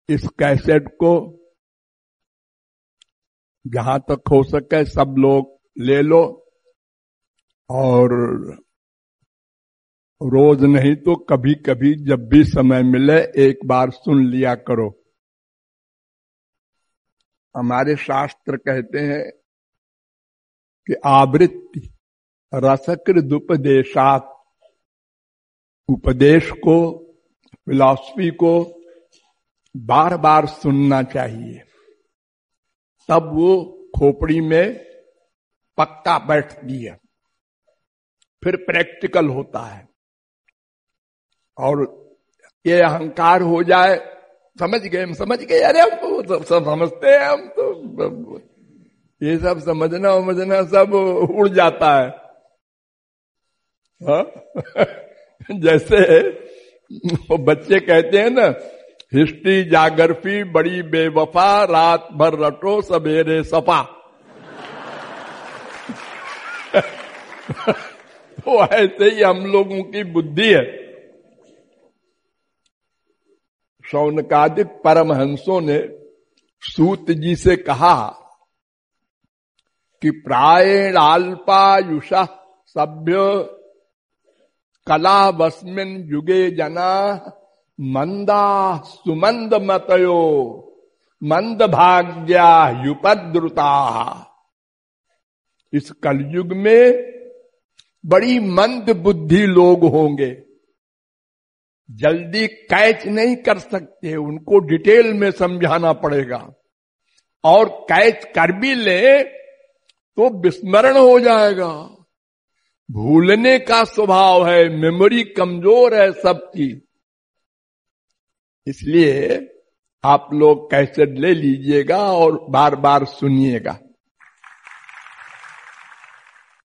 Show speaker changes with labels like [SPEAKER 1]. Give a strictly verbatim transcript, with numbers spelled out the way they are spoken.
[SPEAKER 1] इस कैसेट को जहां तक हो सके सब लोग ले लो और रोज नहीं तो कभी कभी जब भी समय मिले एक बार सुन लिया करो। हमारे शास्त्र कहते हैं कि आवृत्ति रसकृदुपदेशात, उपदेश को, फिलॉसफी को बार बार सुनना चाहिए, तब वो खोपड़ी में पक्का बैठती है, फिर प्रैक्टिकल होता है। और ये अहंकार हो जाए, समझ गए हम समझ गए, अरे हम तो सब समझते हैं, हम तो ये सब समझना समझना सब उड़ जाता है। हाँ? जैसे वो बच्चे कहते हैं ना, हिस्ट्री जागरफी बड़ी बेवफा, रात भर रटो सवेरे सफा। तो ऐसे ही हम लोगों की बुद्धि है। शौनकादिक परमहंसों ने सूत जी से कहा कि प्रायेणाल्पायुषः सभ्य कला वस्मिन् युगे जना मंदा सुमंद मतयो मंद भाग्या युपद्रुता। इस कलयुग में बड़ी मंद बुद्धि लोग होंगे, जल्दी कैच नहीं कर सकते, उनको डिटेल में समझाना पड़ेगा, और कैच कर भी ले तो विस्मरण हो जाएगा। भूलने का स्वभाव है, मेमोरी कमजोर है सबकी। इसलिए आप लोग कैसेट ले लीजिएगा और बार बार सुनिएगा।